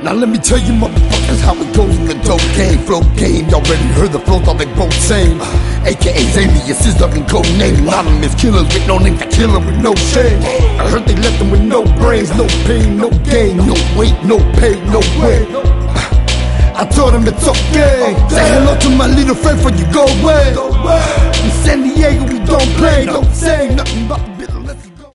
Now let me tell you motherfuckers how it goes in the dope game. Flow game, y'all already heard the flow, thought they both same. AKA's aliases, dubbing code name. Anonymous killers with no name, the killer with no shame. I heard they left them with no brains, no pain, no gain, no weight, no pay, no way. I told him it's okay. Say hello to my little friend before you go away. In San Diego we don't play, don't say nothing but